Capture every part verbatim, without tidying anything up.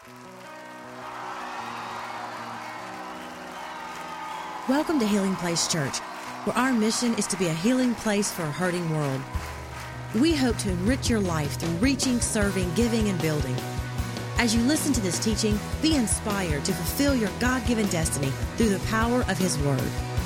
Welcome to Healing Place Church, where our mission is to be a healing place for a hurting world. We hope to enrich your life through reaching, serving, giving, and building. As you listen to this teaching, be inspired to fulfill your God-given destiny through the power of His Word.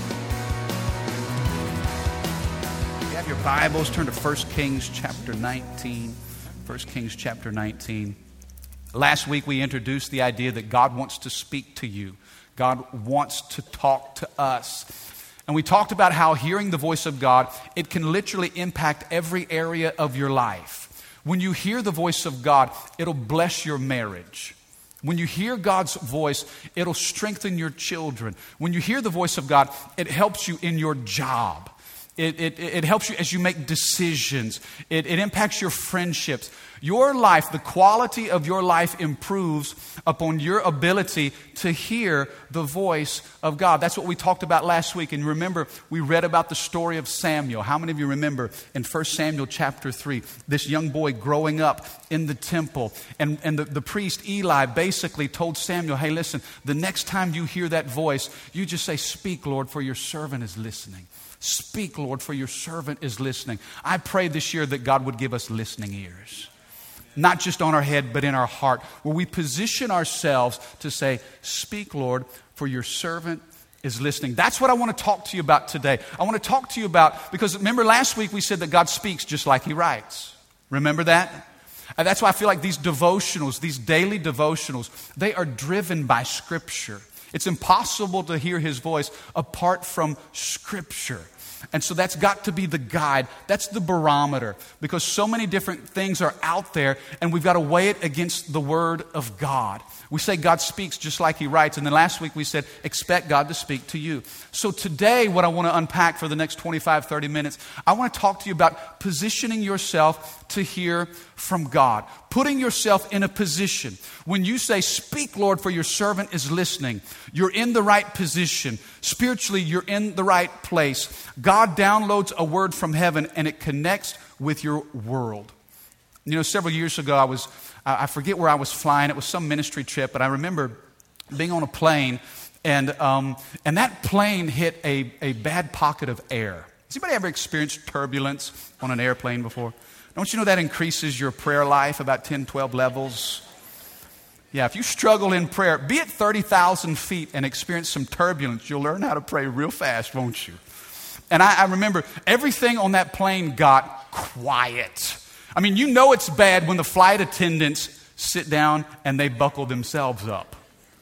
If you have your Bibles, turn to First Kings chapter nineteen. First Kings chapter nineteen. Last week we introduced the idea that God wants to speak to you. God wants to talk to us. And we talked about how hearing the voice of God, it can literally impact every area of your life. When you hear the voice of God, it'll bless your marriage. When you hear God's voice, it'll strengthen your children. When you hear the voice of God, it helps you in your job. It, it, it helps you as you make decisions. It, it impacts your friendships. Your life, the quality of your life improves upon your ability to hear the voice of God. That's what we talked about last week. And remember, we read about the story of Samuel. How many of you remember in First Samuel chapter three, this young boy growing up in the temple? And, and the, the priest Eli basically told Samuel, hey, listen, the next time you hear that voice, you just say, speak, Lord, for your servant is listening. Speak, Lord, for your servant is listening. I pray this year that God would give us listening ears. Not just on our head, but in our heart, where we position ourselves to say, speak, Lord, for your servant is listening. That's what I want to talk to you about today. I want to talk to you about, because remember last week we said that God speaks just like He writes. Remember that? And that's why I feel like these devotionals, these daily devotionals, they are driven by Scripture. It's impossible to hear His voice apart from Scripture. And so that's got to be the guide. That's the barometer, because so many different things are out there and we've got to weigh it against the Word of God. We say God speaks just like He writes. And then last week we said, expect God to speak to you. So today what I want to unpack for the next twenty-five, thirty minutes, I want to talk to you about positioning yourself to hear from God. Putting yourself in a position. When you say, speak, Lord, for your servant is listening, you're in the right position. Spiritually, you're in the right place. God downloads a word from heaven and it connects with your world. You know, several years ago, I was, I forget where I was flying. It was some ministry trip, but I remember being on a plane and um, and that plane hit a, a bad pocket of air. Has anybody ever experienced turbulence on an airplane before? Don't you know that increases your prayer life about ten, twelve levels? Yeah, if you struggle in prayer, be at thirty thousand feet and experience some turbulence, you'll learn how to pray real fast, won't you? And I, I remember everything on that plane got quiet. I mean, you know it's bad when the flight attendants sit down and they buckle themselves up.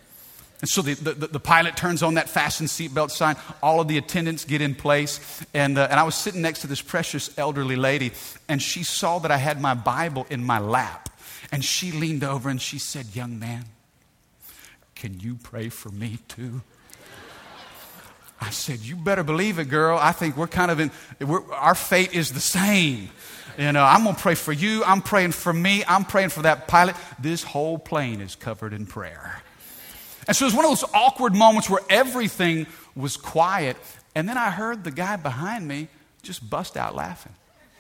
And so the, the, the pilot turns on that fasten seatbelt sign. All of the attendants get in place. And, uh, and I was sitting next to this precious elderly lady, and she saw that I had my Bible in my lap. And she leaned over and she said, young man, can you pray for me too? I said, you better believe it, girl. I think we're kind of in, we're, our fate is the same. You know, I'm going to pray for you. I'm praying for me. I'm praying for that pilot. This whole plane is covered in prayer. And so it was one of those awkward moments where everything was quiet. And then I heard the guy behind me just bust out laughing.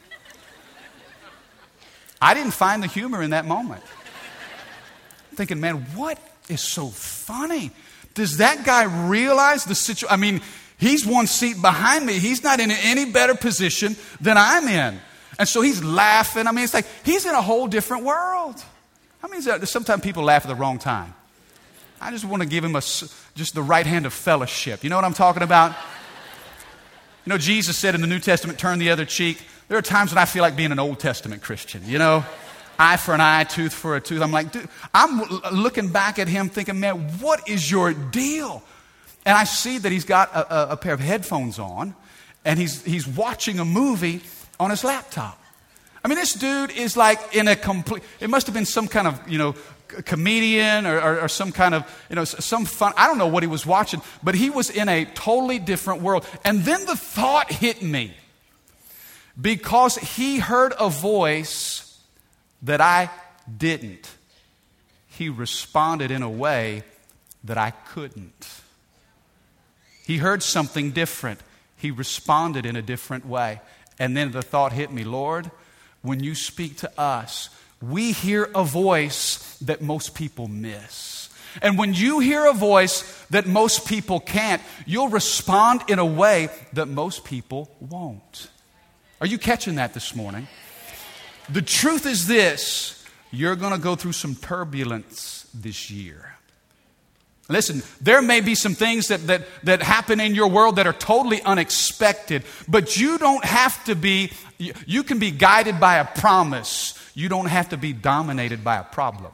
I didn't find the humor in that moment. I'm thinking, man, what is so funny? Does that guy realize the situation? I mean, he's one seat behind me. He's not in any better position than I'm in. And so he's laughing. I mean, it's like he's in a whole different world. I mean, sometimes people laugh at the wrong time. I just want to give him a, just the right hand of fellowship. You know what I'm talking about? You know, Jesus said in the New Testament, turn the other cheek. There are times when I feel like being an Old Testament Christian, you know? Eye for an eye, tooth for a tooth. I'm like, dude, I'm looking back at him thinking, man, what is your deal? And I see that he's got a, a, a pair of headphones on, and he's he's watching a movie on his laptop. I mean, this dude is like in a complete, it must have been some kind of, you know, comedian or, or, or some kind of, you know, some fun. I don't know what he was watching, but he was in a totally different world. And then the thought hit me, because he heard a voice that I didn't. He responded in a way that I couldn't. He heard something different. He responded in a different way. And then the thought hit me, Lord, when you speak to us, we hear a voice that most people miss. And when you hear a voice that most people can't, you'll respond in a way that most people won't. Are you catching that this morning? The truth is this: you're going to go through some turbulence this year. Listen, there may be some things that, that, that happen in your world that are totally unexpected, but you don't have to be, you, you can be guided by a promise. You don't have to be dominated by a problem.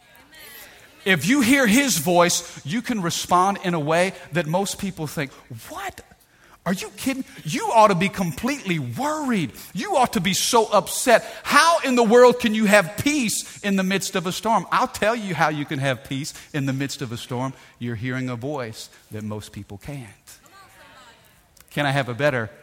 If you hear His voice, you can respond in a way that most people think, what? Are you kidding? You ought to be completely worried. You ought to be so upset. How in the world can you have peace in the midst of a storm? I'll tell you how you can have peace in the midst of a storm. You're hearing a voice that most people can't. Can I have a better?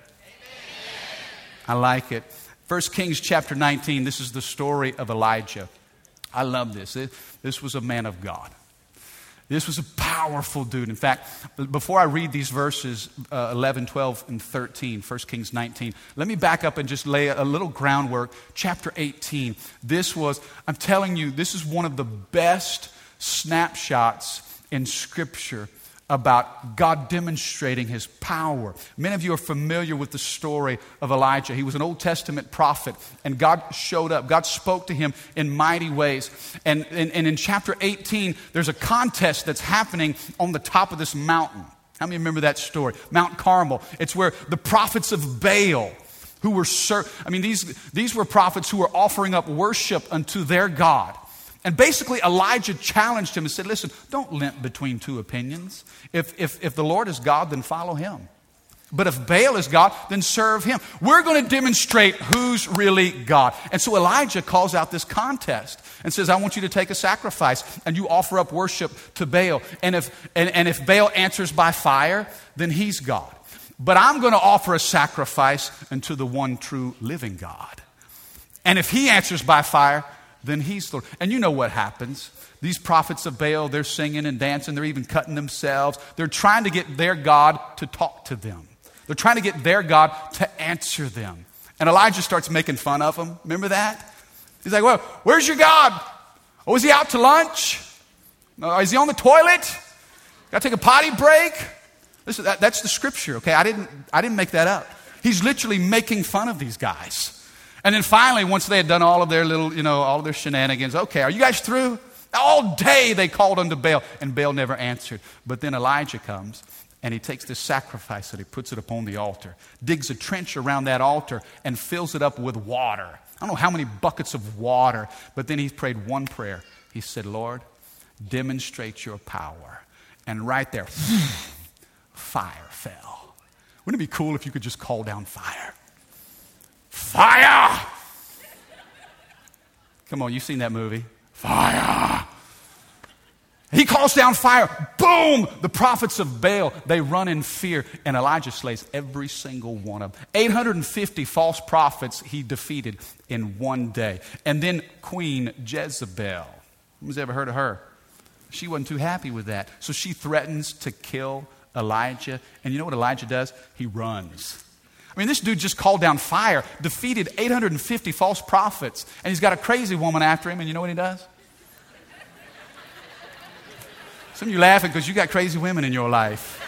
I like it. First Kings chapter nineteen, this is the story of Elijah. I love this. This was a man of God. This was a powerful dude. In fact, before I read these verses, uh, eleven, twelve, and thirteen, First Kings nineteen, let me back up and just lay a little groundwork. Chapter eighteen, this was, I'm telling you, this is one of the best snapshots in Scripture about God demonstrating His power. Many of you are familiar with the story of Elijah. He was an Old Testament prophet, and God showed up. God spoke to him in mighty ways. And, and, and in chapter eighteen, there's a contest that's happening on the top of this mountain. How many remember that story? Mount Carmel. It's where the prophets of Baal, who were, ser- I mean, these, these were prophets who were offering up worship unto their God. And basically, Elijah challenged him and said, listen, don't limp between two opinions. If, if, if the Lord is God, then follow Him. But if Baal is God, then serve him. We're going to demonstrate who's really God. And so Elijah calls out this contest and says, I want you to take a sacrifice and you offer up worship to Baal. And if, and, and if Baal answers by fire, then he's God. But I'm going to offer a sacrifice unto the one true living God. And if he answers by fire, then he's Lord. And you know what happens. These prophets of Baal, they're singing and dancing. They're even cutting themselves. They're trying to get their God to talk to them. They're trying to get their God to answer them. And Elijah starts making fun of them. Remember that? He's like, well, where's your God? Oh, is he out to lunch? Uh, is he on the toilet? Got to take a potty break? Listen, that, that's the Scripture, okay? I didn't, I didn't make that up. He's literally making fun of these guys. And then finally, once they had done all of their little, you know, all of their shenanigans, okay, are you guys through? All day they called unto Baal, and Baal never answered. But then Elijah comes, and he takes this sacrifice and he puts it upon the altar, digs a trench around that altar, and fills it up with water. I don't know how many buckets of water, but then he prayed one prayer. He said, Lord, demonstrate your power. And right there, fire fell. Wouldn't it be cool if you could just call down fire? Fire! Come on, you've seen that movie. Fire! He calls down fire. Boom! The prophets of Baal, they run in fear. And Elijah slays every single one of them. eight hundred fifty false prophets he defeated in one day. And then Queen Jezebel. Who's ever heard of her? She wasn't too happy with that. So she threatens to kill Elijah. And you know what Elijah does? He runs. I mean, this dude just called down fire, defeated eight hundred fifty false prophets, and he's got a crazy woman after him, and you know what he does? Some of you laughing because you got crazy women in your life.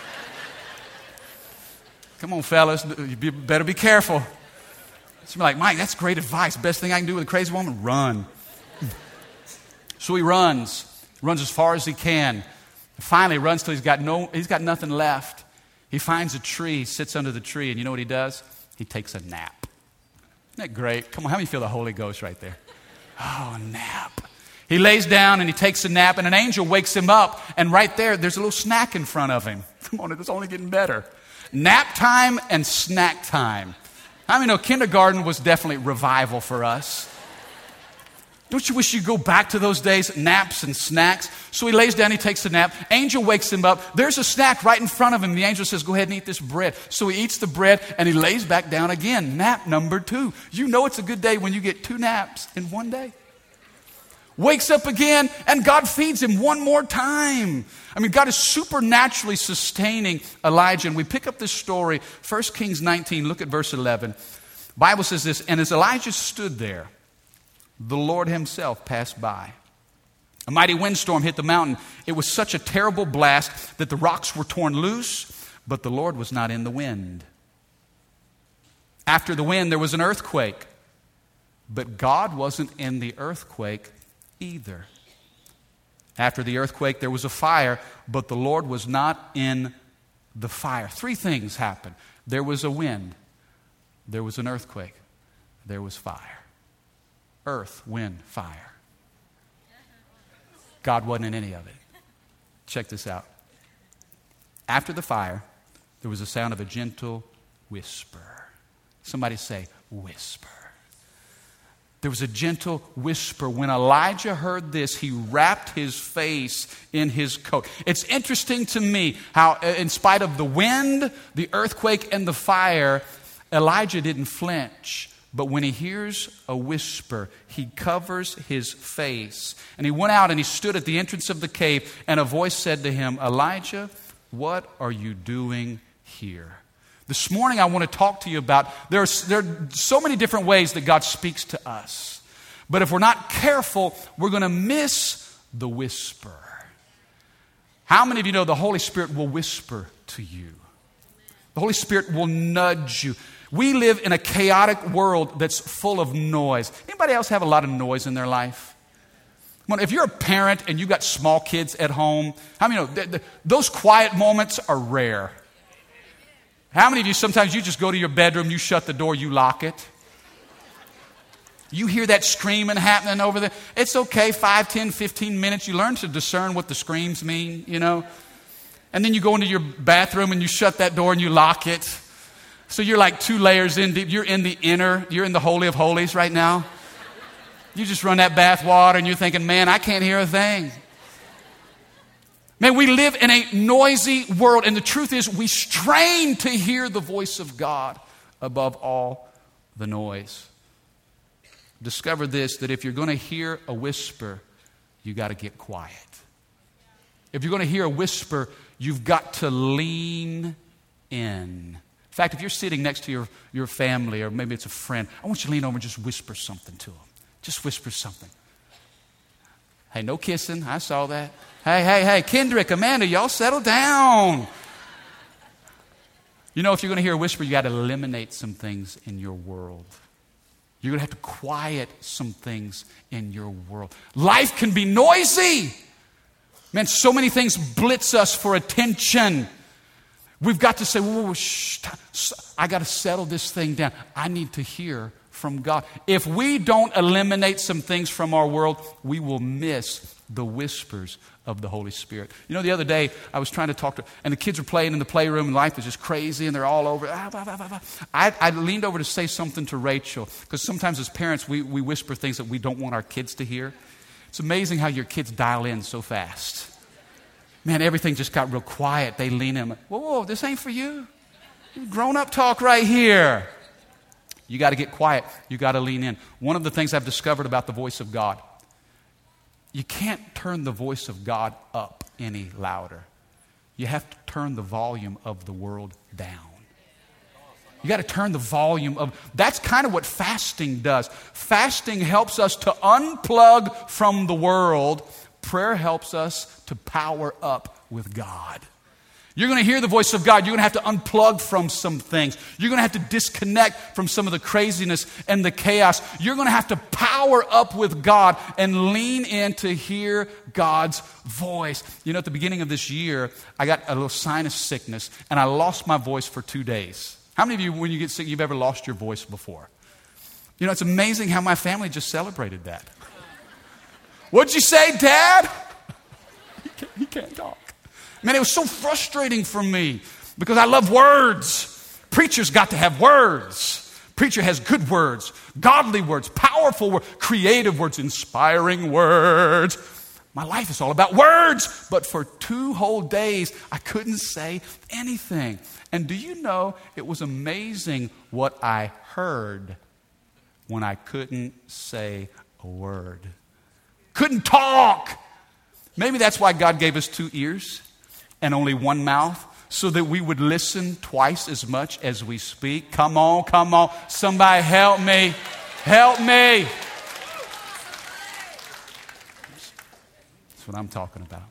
Come on, fellas, you better be careful. Some are like, Mike, that's great advice. Best thing I can do with a crazy woman, run. So he runs, runs as far as he can. Finally runs till he's got no, he's got nothing left. He finds a tree, sits under the tree, and you know what he does? He takes a nap. Isn't that great? Come on, how many feel the Holy Ghost right there? Oh, a nap. He lays down and he takes a nap, and an angel wakes him up, and right there, there's a little snack in front of him. Come on, it's only getting better. Nap time and snack time. I mean, no, kindergarten was definitely revival for us. Don't you wish you'd go back to those days, naps and snacks? So he lays down, he takes a nap. Angel wakes him up. There's a snack right in front of him. The angel says, go ahead and eat this bread. So he eats the bread and he lays back down again. Nap number two. You know it's a good day when you get two naps in one day. Wakes up again and God feeds him one more time. I mean, God is supernaturally sustaining Elijah. And we pick up this story, First Kings nineteen, look at verse eleven. The Bible says this, and as Elijah stood there, the Lord himself passed by. A mighty windstorm hit the mountain. It was such a terrible blast that the rocks were torn loose, but the Lord was not in the wind. After the wind, there was an earthquake, but God wasn't in the earthquake either. After the earthquake, there was a fire, but the Lord was not in the fire. Three things happened. There was a wind. There was an earthquake. There was fire. Earth, wind, fire. God wasn't in any of it. Check this out. After the fire, there was a sound of a gentle whisper. Somebody say, whisper. There was a gentle whisper. When Elijah heard this, he wrapped his face in his coat. It's interesting to me how, in spite of the wind, the earthquake, and the fire, Elijah didn't flinch. But when he hears a whisper, he covers his face. And he went out and he stood at the entrance of the cave, and a voice said to him, Elijah, what are you doing here? This morning I want to talk to you about, there are, there are so many different ways that God speaks to us. But if we're not careful, we're going to miss the whisper. How many of you know the Holy Spirit will whisper to you? The Holy Spirit will nudge you. We live in a chaotic world that's full of noise. Anybody else have a lot of noise in their life? Come on, if you're a parent and you've got small kids at home, how many know th- th- those quiet moments are rare? How many of you, sometimes you just go to your bedroom, you shut the door, you lock it? You hear that screaming happening over there. It's okay, five, ten, fifteen minutes. You learn to discern what the screams mean, you know. And then you go into your bathroom and you shut that door and you lock it. So you're like two layers in deep. You're in the inner, you're in the Holy of Holies right now. You just run that bath water and you're thinking, man, I can't hear a thing. Man, we live in a noisy world, and the truth is we strain to hear the voice of God above all the noise. Discover this, that if you're going to hear a whisper, you got to get quiet. If you're going to hear a whisper, you've got to lean in. In fact, if you're sitting next to your, your family, or maybe it's a friend, I want you to lean over and just whisper something to them. Just whisper something. Hey, no kissing. I saw that. Hey, hey, hey, Kendrick, Amanda, y'all settle down. You know, if you're going to hear a whisper, you got to eliminate some things in your world. You're going to have to quiet some things in your world. Life can be noisy. Man, so many things blitz us for attention. We've got to say, whoa, whoa, shh, I got to settle this thing down. I need to hear from God. If we don't eliminate some things from our world, we will miss the whispers of the Holy Spirit. You know, the other day, I was trying to talk to, and the kids were playing in the playroom, and life is just crazy, and they're all over. I, I leaned over to say something to Rachel, because sometimes as parents, we, we whisper things that we don't want our kids to hear. It's amazing how your kids dial in so fast. Man, everything just got real quiet. They lean in. Whoa, whoa, this ain't for you. Grown-up talk right here. You got to get quiet. You got to lean in. One of the things I've discovered about the voice of God, you can't turn the voice of God up any louder. You have to turn the volume of the world down. You got to turn the volume of, that's kind of what fasting does. Fasting helps us to unplug from the world. Prayer helps us to power up with God. You're going to hear the voice of God. You're going to have to unplug from some things. You're going to have to disconnect from some of the craziness and the chaos. You're going to have to power up with God and lean in to hear God's voice. You know, at the beginning of this year, I got a little sinus sickness, and I lost my voice for two days. How many of you, when you get sick, you've ever lost your voice before? You know, it's amazing how my family just celebrated that. What'd you say, Dad? He can't, he can't talk. Man, it was so frustrating for me because I love words. Preachers got to have words. Preacher has good words, godly words, powerful words, creative words, inspiring words. My life is all about words. But for two whole days, I couldn't say anything. And do you know, it was amazing what I heard when I couldn't say a word. Couldn't talk. Maybe that's why God gave us two ears and only one mouth, so that we would listen twice as much as we speak. Come on, come on. Somebody help me. Help me. That's what I'm talking about.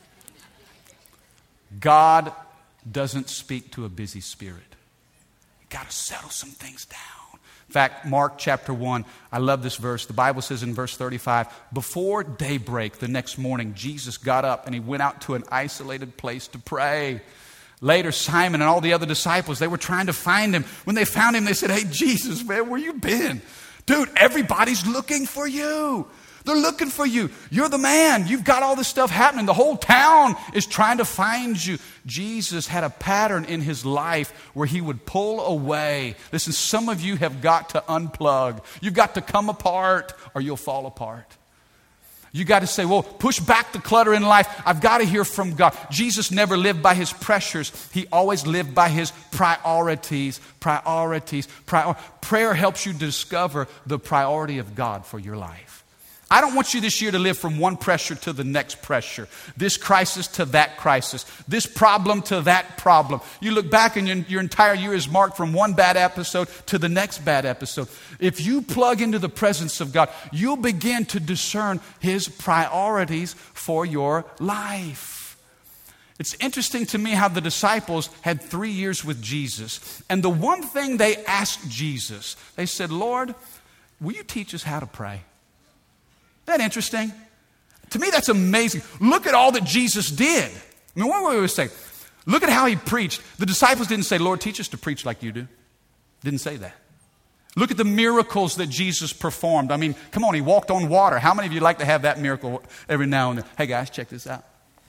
God doesn't speak to a busy spirit. You got to settle some things down. In fact, Mark chapter one, I love this verse. The Bible says in verse thirty-five, before daybreak the next morning, Jesus got up and he went out to an isolated place to pray. Later, Simon and all the other disciples, they were trying to find him. When they found him, they said, hey, Jesus, man, where you been? Dude, everybody's looking for you. They're looking for you. You're the man. You've got all this stuff happening. The whole town is trying to find you. Jesus had a pattern in his life where he would pull away. Listen, some of you have got to unplug. You've got to come apart or you'll fall apart. You got to say, well, push back the clutter in life. I've got to hear from God. Jesus never lived by his pressures. He always lived by his priorities. Priorities. Prior- Prayer helps you discover the priority of God for your life. I don't want you this year to live from one pressure to the next pressure. This crisis to that crisis. This problem to that problem. You look back and your, your entire year is marked from one bad episode to the next bad episode. If you plug into the presence of God, you'll begin to discern his priorities for your life. It's interesting to me how the disciples had three years with Jesus. And the one thing they asked Jesus, they said, Lord, will you teach us how to pray? Isn't that interesting? To me, that's amazing. Look at all that Jesus did. I mean, what would we say? Look at how he preached. The disciples didn't say, Lord, teach us to preach like you do. Didn't say that. Look at the miracles that Jesus performed. I mean, come on, he walked on water. How many of you like to have that miracle every now and then? Hey, guys, check this out.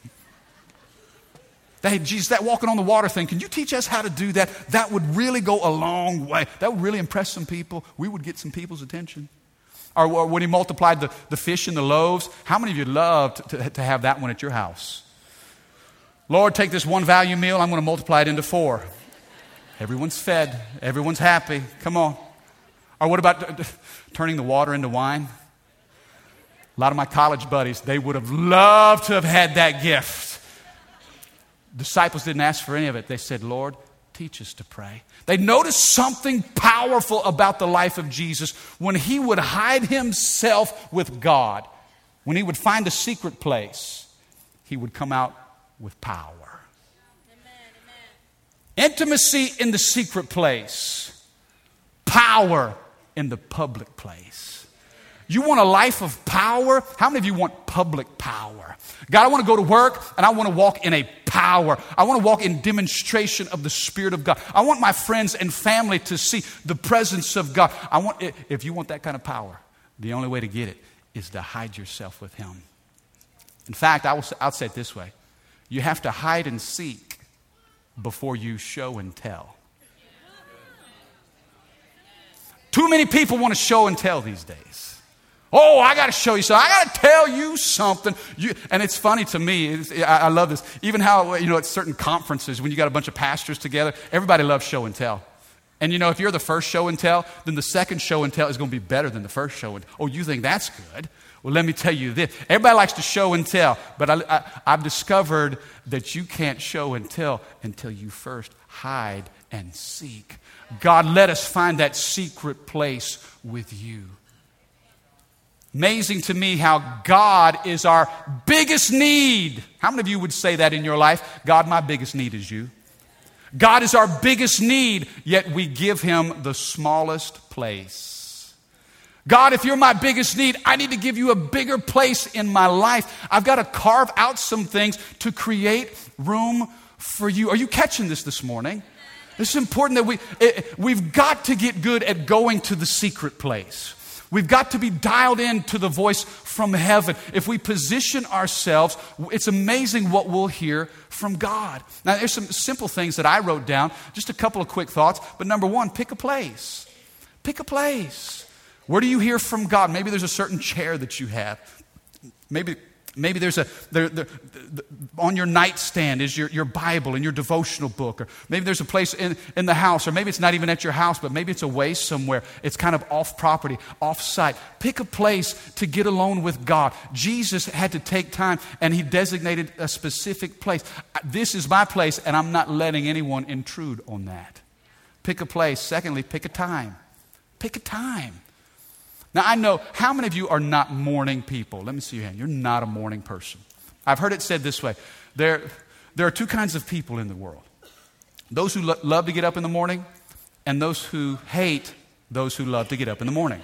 Hey, Jesus, that walking on the water thing, can you teach us how to do that? That would really go a long way. That would really impress some people. We would get some people's attention. Or, or when he multiplied the, the fish and the loaves, how many of you loved to, to have that one at your house? Lord, take this one value meal, I'm going to multiply it into four. Everyone's fed. Everyone's happy. Come on. Or what about turning the water into wine? A lot of my college buddies, they would have loved to have had that gift. Disciples didn't ask for any of it. They said, Lord, teach us to pray. They noticed something powerful about the life of Jesus when he would hide himself with God. When he would find a secret place, he would come out with power. Amen, amen. Intimacy in the secret place. Power in the public place. You want a life of power? How many of you want public power? God, I want to go to work and I want to walk in a power. I want to walk in demonstration of the Spirit of God. I want my friends and family to see the presence of God. I want, if you want that kind of power, the only way to get it is to hide yourself with him. In fact, I will, I'll say it this way. You have to hide and seek before you show and tell. Too many people want to show and tell these days. Oh, I got to show you something. I got to tell you something. You, and it's funny to me. I, I love this. Even how, you know, at certain conferences, when you got a bunch of pastors together, everybody loves show and tell. And, you know, if you're the first show and tell, then the second show and tell is going to be better than the first show and tell. Oh, you think that's good? Well, let me tell you this. Everybody likes to show and tell. But I, I, I've discovered that you can't show and tell until you first hide and seek. God, let us find that secret place with you. Amazing to me how God is our biggest need. How many of you would say that in your life? God, my biggest need is you. God is our biggest need, yet we give him the smallest place. God, if you're my biggest need, I need to give you a bigger place in my life. I've got to carve out some things to create room for you. Are you catching this this morning? It's important that we, it, we've got to get good at going to the secret place. We've got to be dialed in to the voice from heaven. If we position ourselves, it's amazing what we'll hear from God. Now, there's some simple things that I wrote down, just a couple of quick thoughts. But number one, pick a place. Pick a place. Where do you hear from God? Maybe there's a certain chair that you have. Maybe Maybe there's a, there, there, on your nightstand is your, your Bible and your devotional book. Or maybe there's a place in, in the house, or maybe it's not even at your house, but maybe it's away somewhere. It's kind of off property, off site. Pick a place to get alone with God. Jesus had to take time and he designated a specific place. This is my place and I'm not letting anyone intrude on that. Pick a place. Secondly, pick a time. Pick a time. Now, I know, how many of you are not morning people? Let me see your hand. You're not a morning person. I've heard it said this way. There, there are two kinds of people in the world. Those who lo- love to get up in the morning and those who hate those who love to get up in the morning.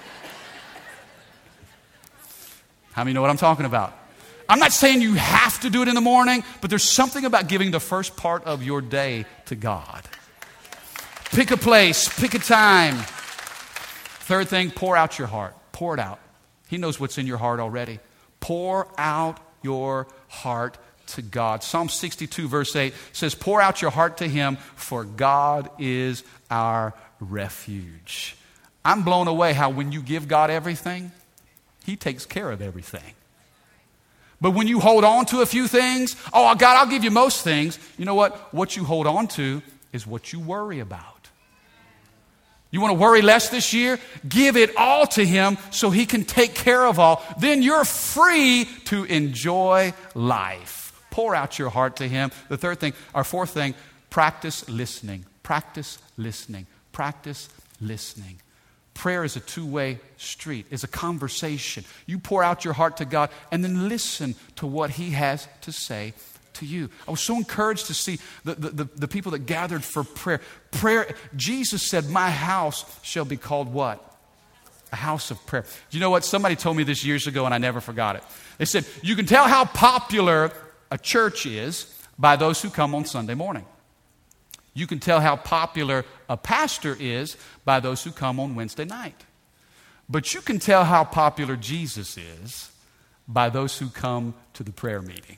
How many know what I'm talking about? I'm not saying you have to do it in the morning, but there's something about giving the first part of your day to God. Pick a place, pick a time. Third thing, pour out your heart. Pour it out. He knows what's in your heart already. Pour out your heart to God. Psalm sixty-two verse eight says, pour out your heart to Him, for God is our refuge. I'm blown away how when you give God everything, He takes care of everything. But when you hold on to a few things, oh, God, I'll give you most things. You know what? What you hold on to is what you worry about. You want to worry less this year? Give it all to Him so He can take care of all. Then you're free to enjoy life. Pour out your heart to Him. The third thing, our fourth thing, practice listening. Practice listening. Practice listening. Prayer is a two-way street. It's a conversation. You pour out your heart to God and then listen to what He has to say to you. I was so encouraged to see the, the, the, the people that gathered for prayer. Prayer, Jesus said, my house shall be called what? A house of prayer. Do you know what? Somebody told me this years ago and I never forgot it. They said, you can tell how popular a church is by those who come on Sunday morning. You can tell how popular a pastor is by those who come on Wednesday night. But you can tell how popular Jesus is by those who come to the prayer meeting.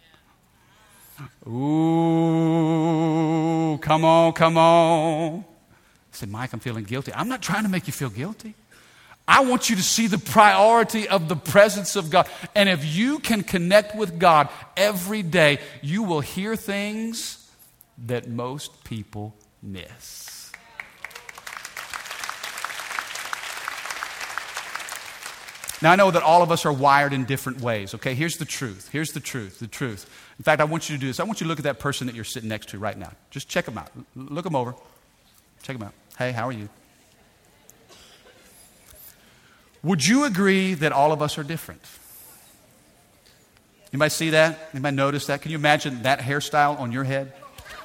Ooh, come on, come on. I said, Mike, I'm feeling guilty. I'm not trying to make you feel guilty. I want you to see the priority of the presence of God. And if you can connect with God every day, you will hear things that most people miss. Now, I know that all of us are wired in different ways, okay? Here's the truth. Here's the truth, the truth. In fact, I want you to do this. I want you to look at that person that you're sitting next to right now. Just check them out. Look them over. Check them out. Hey, how are you? Would you agree that all of us are different? Anybody see that? Anybody notice that? Can you imagine that hairstyle on your head?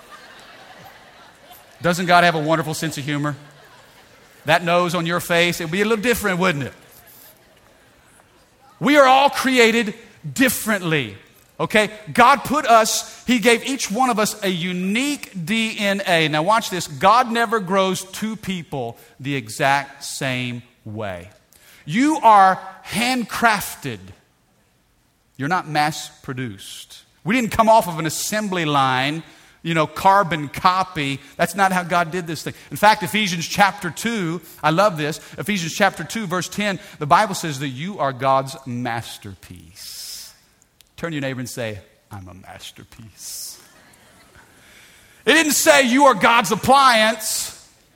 Doesn't God have a wonderful sense of humor? That nose on your face, it would be a little different, wouldn't it? We are all created differently, okay? God put us, He gave each one of us a unique D N A. Now watch this. God never grows two people the exact same way. You are handcrafted. You're not mass-produced. We didn't come off of an assembly line, you know, carbon copy. That's not how God did this thing. In fact, Ephesians chapter two, I love this. Ephesians chapter two, verse ten, the Bible says that you are God's masterpiece. Turn to your neighbor and say, I'm a masterpiece. It didn't say you are God's appliance.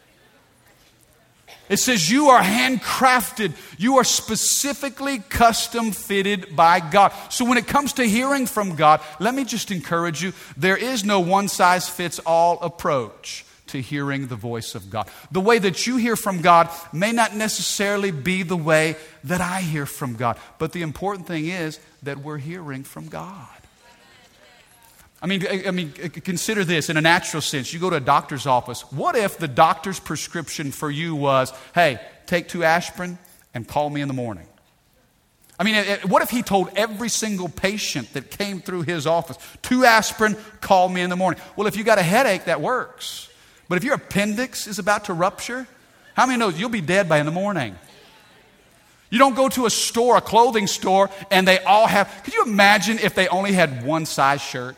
It says you are handcrafted. You are specifically custom fitted by God. So when it comes to hearing from God, let me just encourage you, there is no one-size-fits-all approach to hearing the voice of God. The way that you hear from God may not necessarily be the way that I hear from God. But the important thing is that we're hearing from God. I mean, I mean, consider this in a natural sense. You go to a doctor's office. What if the doctor's prescription for you was, hey, take two aspirin and call me in the morning? I mean, what if he told every single patient that came through his office, two aspirin, call me in the morning? Well, if you got a headache, that works. But if your appendix is about to rupture, how many knows you'll be dead by in the morning? You don't go to a store, a clothing store, and they all have, could you imagine if they only had one size shirt?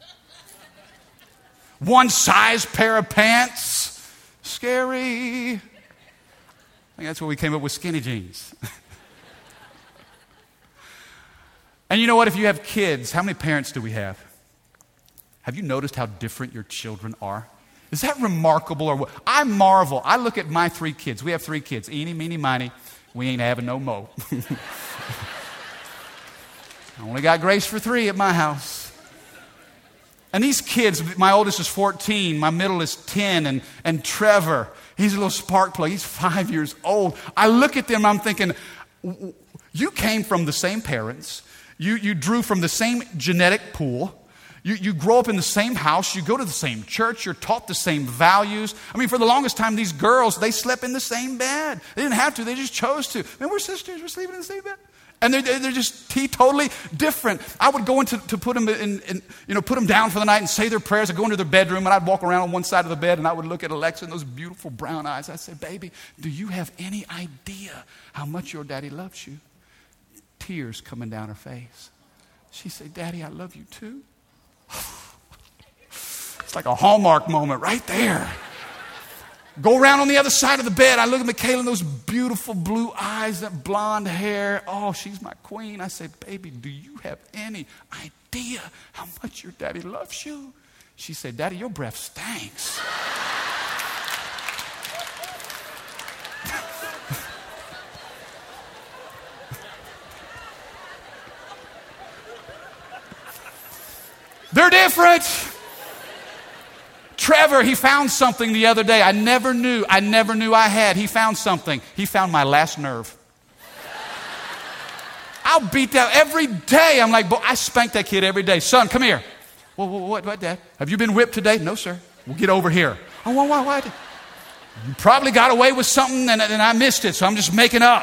One size pair of pants. Scary. I think that's where we came up with skinny jeans. And you know what? If you have kids, how many parents do we have? Have you noticed how different your children are? Is that remarkable or what? I marvel. I look at my three kids. We have three kids. Eeny, meeny, miny. We ain't having no mo. I only got grace for three at my house. And these kids, my oldest is fourteen, my middle is ten, and, and Trevor, he's a little spark plug. He's five years old. I look at them, I'm thinking, you came from the same parents. You, you drew from the same genetic pool. You, you grow up in the same house. You go to the same church. You're taught the same values. I mean, for the longest time, these girls, they slept in the same bed. They didn't have to. They just chose to. And we're sisters. We're sleeping in the same bed. And they're, they're just totally different. I would go into to put them in, in, you know, put them down for the night and say their prayers. I'd go into their bedroom and I'd walk around on one side of the bed and I would look at Alexa and those beautiful brown eyes. I'd say, baby, do you have any idea how much your daddy loves you? Tears coming down her face. She'd say, Daddy, I love you too. It's like a Hallmark moment right there. Go around on the other side of the bed. I look at Michaela and those beautiful blue eyes, that blonde hair. Oh, she's my queen. I say, baby, do you have any idea how much your daddy loves you? She said, Daddy, your breath stinks. They're different. Trevor, he found something the other day I never knew, I never knew I had. He found something. He found my last nerve. I'll beat that every day. I'm like, boy, I spank that kid every day. Son, come here. Well, what, what, Dad? Have you been whipped today? No, sir. Well, get over here. Oh, why, why, why? You probably got away with something and, and I missed it, so I'm just making up.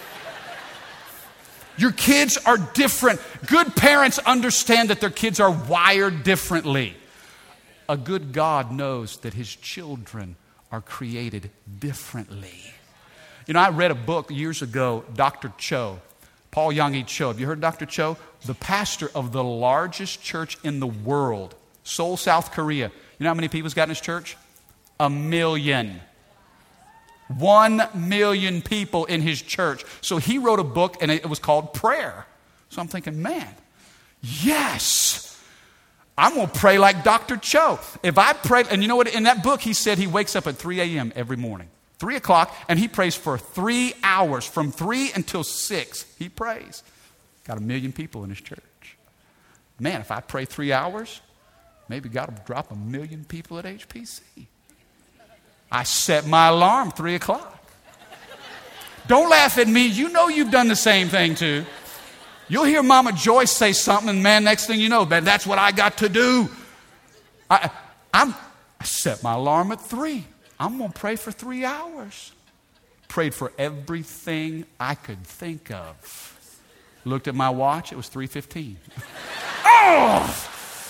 Your kids are different. Good parents understand that their kids are wired differently. A good God knows that his children are created differently. You know, I read a book years ago, Doctor Cho, Paul Yonggi Cho. Have you heard of Doctor Cho? The pastor of the largest church in the world, Seoul, South Korea. You know how many people's got in his church? A million. One million people in his church. So he wrote a book and it was called Prayer. So I'm thinking, man, yes. I'm going to pray like Doctor Cho. If I pray, and you know what? In that book, he said he wakes up at three a.m. every morning, three o'clock, and he prays for three hours. From three until six, he prays. Got a million people in his church. Man, if I pray three hours, maybe God will drop a million people at H P C. I set my alarm three o'clock. Don't laugh at me. You know you've done the same thing too. You'll hear Mama Joyce say something, and man, next thing you know, man, that's what I got to do. I, I'm, I set my alarm at three. I'm going to pray for three hours. Prayed for everything I could think of. Looked at my watch. It was three fifteen. Oh!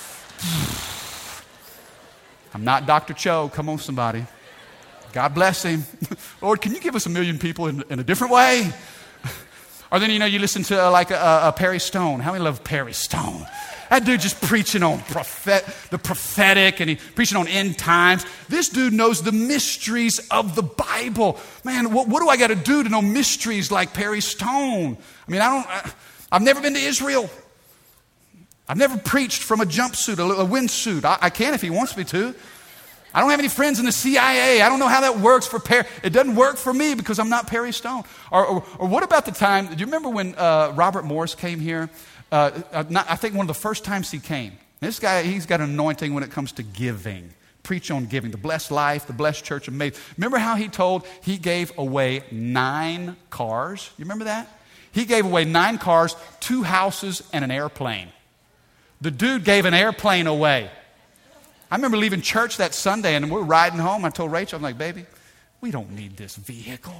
I'm not Doctor Cho. Come on, somebody. God bless him. Lord, can you give us a million people in, in a different way? Or then, you know, you listen to uh, like a, a Perry Stone. How many love Perry Stone? That dude just preaching on prophet, the prophetic, and he preaching on end times. This dude knows the mysteries of the Bible. Man, what, what do I got to do to know mysteries like Perry Stone? I mean, I don't, I, I've never been to Israel. I've never preached from a jumpsuit, a, a windsuit. I, I can if he wants me to. I don't have any friends in the C I A. I don't know how that works for Perry. It doesn't work for me because I'm not Perry Stone. Or, or, or what about the time, do you remember when uh, Robert Morris came here? Uh, not, I think one of the first times he came. This guy, he's got an anointing when it comes to giving. Preach on giving. The blessed life, the blessed church of May. Remember how he told he gave away nine cars? You remember that? He gave away nine cars, two houses, and an airplane. The dude gave an airplane away. I remember leaving church that Sunday and we're riding home. I told Rachel, I'm like, baby, we don't need this vehicle.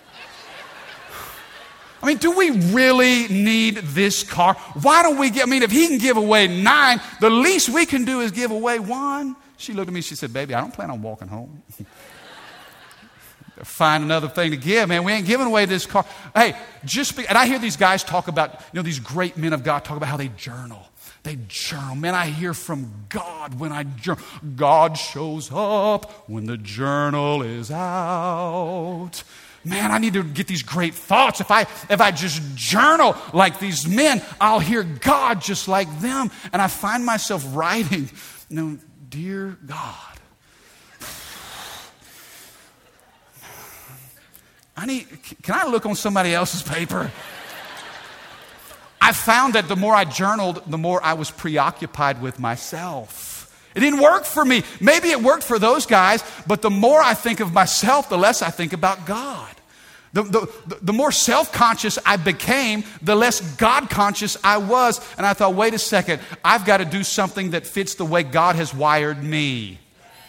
I mean, do we really need this car? Why don't we get, I mean, if he can give away nine, the least we can do is give away one. She looked at me, she said, baby, I don't plan on walking home. Find another thing to give, man. We ain't giving away this car. Hey, just be, and I hear these guys talk about, you know, these great men of God talk about how they journal. They journal. Man, I hear from God when I journal. God shows up when the journal is out. Man, I need to get these great thoughts. If I if I just journal like these men, I'll hear God just like them. And I find myself writing, you know, dear God, I need, can I look on somebody else's paper? I found that the more I journaled, the more I was preoccupied with myself. It didn't work for me. Maybe it worked for those guys, but the more I think of myself, the less I think about God. The, the, the more self-conscious I became, the less God-conscious I was. And I thought, wait a second, I've got to do something that fits the way God has wired me.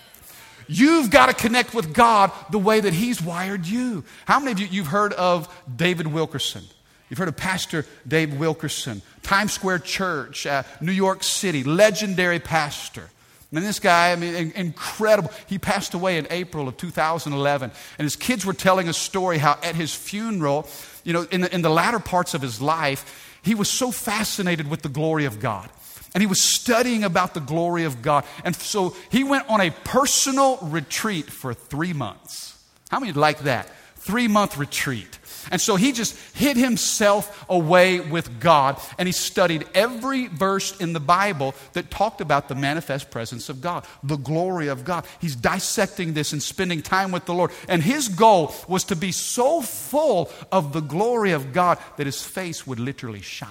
You've got to connect with God the way that He's wired you. How many of you, you've heard of David Wilkerson? You've heard of Pastor Dave Wilkerson, Times Square Church, uh, New York City, legendary pastor. And this guy, I mean, incredible. He passed away in April of two thousand eleven. And his kids were telling a story how at his funeral, you know, in the, in the latter parts of his life, he was so fascinated with the glory of God. And he was studying about the glory of God. And so he went on a personal retreat for three months. How many would like that? Three-month retreat. And so he just hid himself away with God, and he studied every verse in the Bible that talked about the manifest presence of God, the glory of God. He's dissecting this and spending time with the Lord. And his goal was to be so full of the glory of God that his face would literally shine.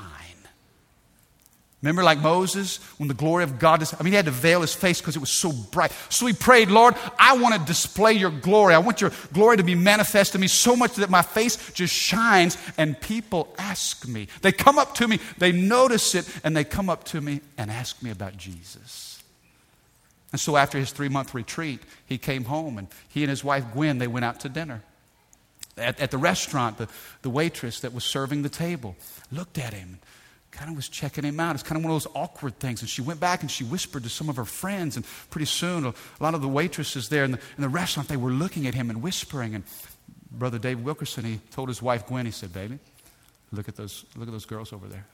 Remember, like Moses, when the glory of God, is, I mean, he had to veil his face because it was so bright. So he prayed, Lord, I want to display your glory. I want your glory to be manifest to me so much that my face just shines and people ask me. They come up to me, they notice it, and they come up to me and ask me about Jesus. And so after his three-month retreat, he came home, and he and his wife, Gwen, they went out to dinner. At, at the restaurant, the, the waitress that was serving the table looked at him, kind of was checking him out. It's kind of one of those awkward things. And she went back and she whispered to some of her friends. And pretty soon, a lot of the waitresses there in the, in the restaurant, they were looking at him and whispering. And Brother Dave Wilkerson, he told his wife Gwen, he said, baby, look at those, look at those girls over there.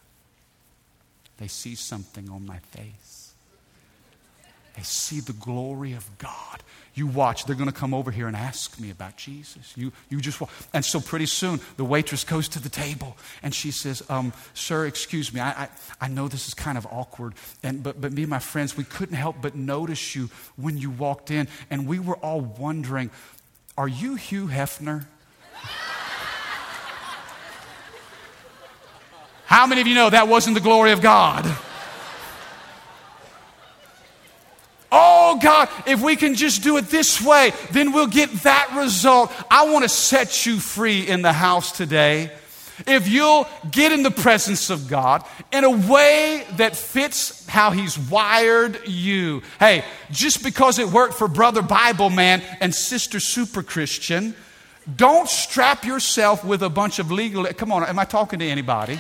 They see something on my face. They see the glory of God. You watch. They're going to come over here and ask me about Jesus. You you just watch. And so pretty soon, the waitress goes to the table and she says, um, sir, excuse me. I, I, I know this is kind of awkward, and but, but me and my friends, we couldn't help but notice you when you walked in. And we were all wondering, are you Hugh Hefner? How many of you know that wasn't the glory of God? Oh, God, if we can just do it this way, then we'll get that result. I want to set you free in the house today. If you'll get in the presence of God in a way that fits how He's wired you. Hey, just because it worked for Brother Bible Man and Sister Super Christian, don't strap yourself with a bunch of legal... Come on, am I talking to anybody?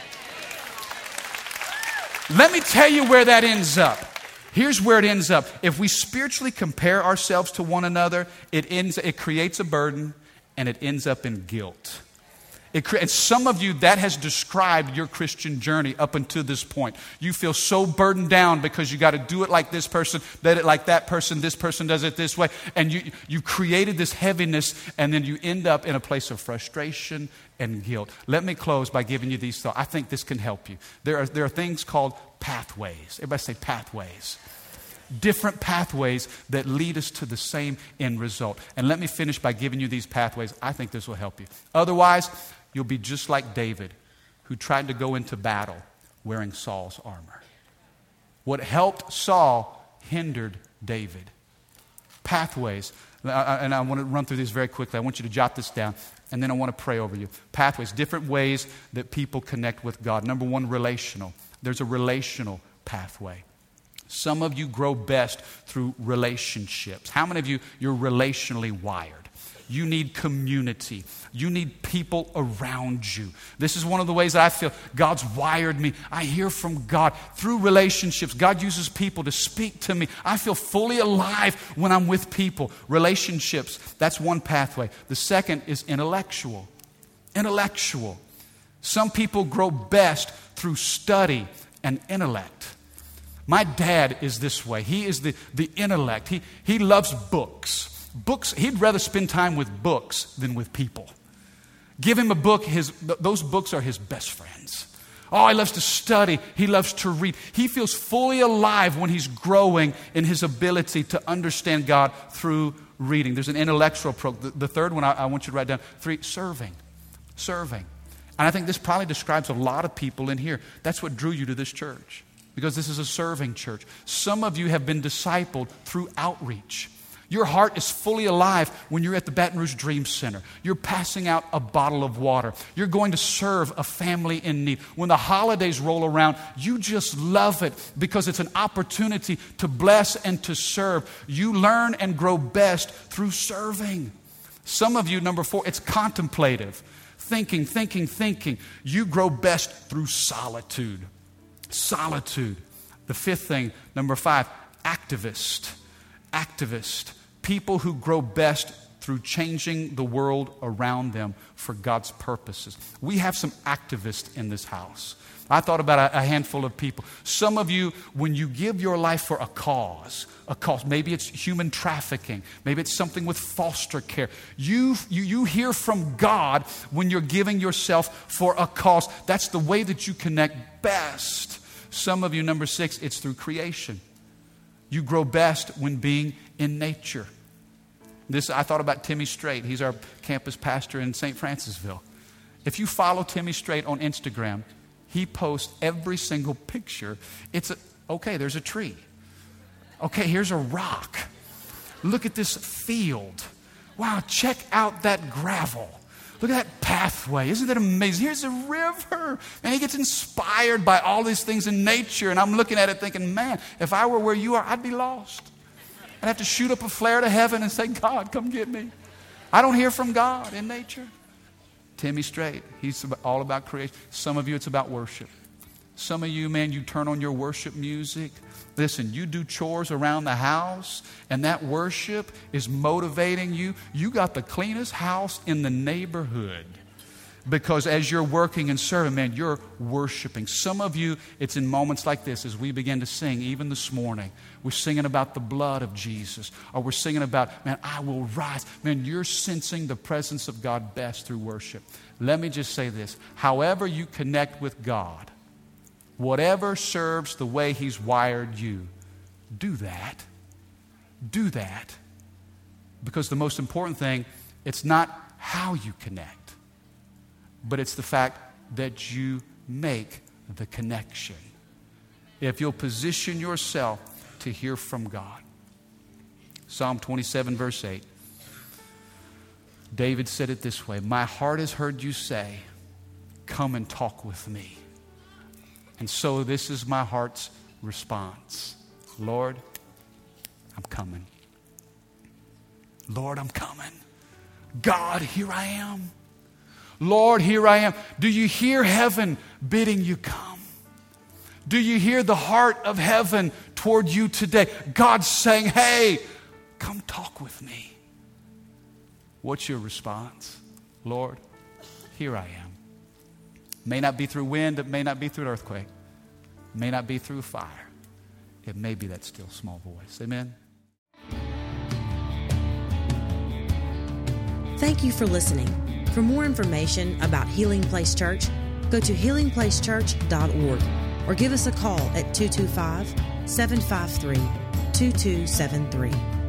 Let me tell you where that ends up. Here's where it ends up. If we spiritually compare ourselves to one another, it ends. It creates a burden, and it ends up in guilt. It cre- and some of you, that has described your Christian journey up until this point. You feel so burdened down because you got to do it like this person, that it like that person, this person does it this way. And you, you created this heaviness, and then you end up in a place of frustration and guilt. Let me close by giving you these thoughts. I think this can help you. There are, there are things called pathways. Everybody say pathways. Different pathways that lead us to the same end result. And let me finish by giving you these pathways. I think this will help you. Otherwise, you'll be just like David, who tried to go into battle wearing Saul's armor. What helped Saul hindered David. Pathways. And I want to run through these very quickly. I want you to jot this down, and then I want to pray over you. Pathways, different ways that people connect with God. Number one, relational. There's a relational pathway. Some of you grow best through relationships. How many of you, you're relationally wired? You need community. You need people around you. This is one of the ways that I feel God's wired me. I hear from God through relationships. God uses people to speak to me. I feel fully alive when I'm with people. Relationships, that's one pathway. The second is intellectual. Intellectual. Some people grow best through study and intellect. My dad is this way. He is the, the intellect. He, he loves books. Books, he'd rather spend time with books than with people. Give him a book, his, those books are his best friends. Oh, he loves to study. He loves to read. He feels fully alive when he's growing in his ability to understand God through reading. There's an intellectual approach. The, the third one I, I want you to write down. Three, serving. Serving. And I think this probably describes a lot of people in here. That's what drew you to this church, because this is a serving church. Some of you have been discipled through outreach. Your heart is fully alive when you're at the Baton Rouge Dream Center. You're passing out a bottle of water. You're going to serve a family in need. When the holidays roll around, you just love it because it's an opportunity to bless and to serve. You learn and grow best through serving. Some of you, number four, it's contemplative. Thinking, thinking, thinking. You grow best through solitude. Solitude. The fifth thing, number five, activist. Activist. People who grow best through changing the world around them for God's purposes. We have some activists in this house. I thought about a, a handful of people. Some of you, when you give your life for a cause, a cause, maybe it's human trafficking, maybe it's something with foster care. You, you, you hear from God when you're giving yourself for a cause. That's the way that you connect best. Some of you, number six, it's through creation. You grow best when being in nature. This, I thought about Timmy Strait. He's our campus pastor in Saint Francisville. If you follow Timmy Strait on Instagram, he posts every single picture. It's a, okay, there's a tree. Okay, here's a rock. Look at this field. Wow, check out that gravel. Look at that pathway. Isn't that amazing? Here's a river. Man, he gets inspired by all these things in nature. And I'm looking at it thinking, man, if I were where you are, I'd be lost. I'd have to shoot up a flare to heaven and say, God, come get me. I don't hear from God in nature. Timmy Strait, he's all about creation. Some of you, it's about worship. Some of you, man, you turn on your worship music. Listen, you do chores around the house, and that worship is motivating you. You got the cleanest house in the neighborhood. Because as you're working and serving, man, you're worshiping. Some of you, it's in moments like this as we begin to sing, even this morning. We're singing about the blood of Jesus. Or we're singing about, man, I will rise. Man, you're sensing the presence of God best through worship. Let me just say this. However you connect with God, whatever serves the way He's wired you, do that. Do that. Because the most important thing, it's not how you connect. But it's the fact that you make the connection. If you'll position yourself to hear from God. Psalm twenty-seven, verse eight. David said it this way, my heart has heard you say, come and talk with me. And so this is my heart's response. Lord, I'm coming. Lord, I'm coming. God, here I am. Lord, here I am. Do you hear heaven bidding you come? Do you hear the heart of heaven toward you today? God's saying, hey, come talk with me. What's your response? Lord, here I am. May not be through wind. It may not be through an earthquake. It may not be through fire. It may be that still small voice. Amen. Thank you for listening. For more information about Healing Place Church, go to healing place church dot org or give us a call at two two five, seven five three, two two seven three.